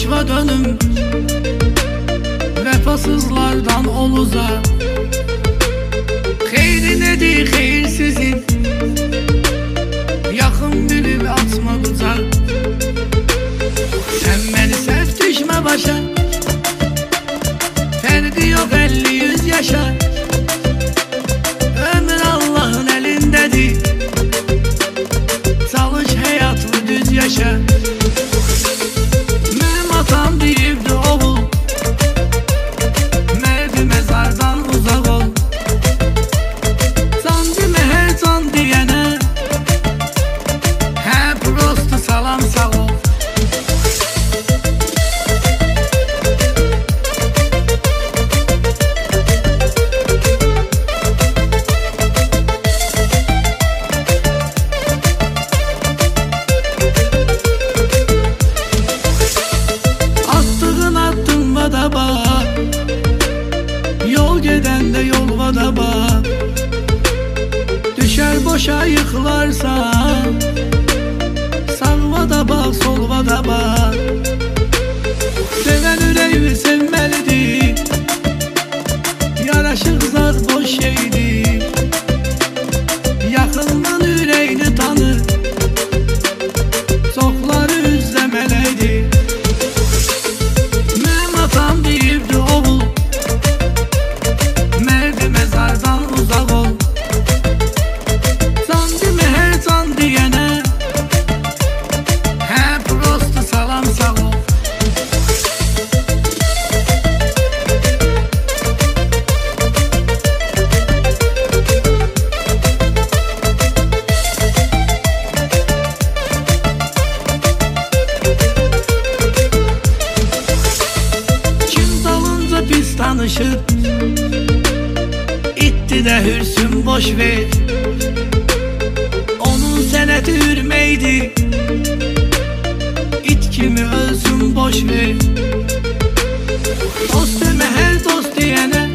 başva dönüm, vefasızlardan ol uzak. Xeyri nedir xeyirsizin, yaxın bilib atma bıçaq. Sen beni səhv düşmə başa, fərqi yox 50-100 yaşa. Ömür Allah'ın elindədir, çalış həyatını düz yaşa. Mənim atam deyibdi oğul, mərdi məzardan uzaq ol. Can demə hər can deyənə, hə prosto salam sağ ol. Yol gedəndə yolva da bax, düşər boşa yıxılarsan, sağva da bax, solva da bax. Sevən ürəyimi sevməlidir, yaraşıq zat boş şeydir. Yaxından ürəyini tanır, çoxları üzləməliydir. Mənim atam deyibdi oğul, mərdi məzardan uzaq ol. Can demə hər can deyənə, hə prosto salam sağ ol. Kim dalınca pis tanışır, İtti də hürsün boş ver. Onun sənəti hürməkdir, it kimi ölsün boş ver. Dost demə hər dost deyənə,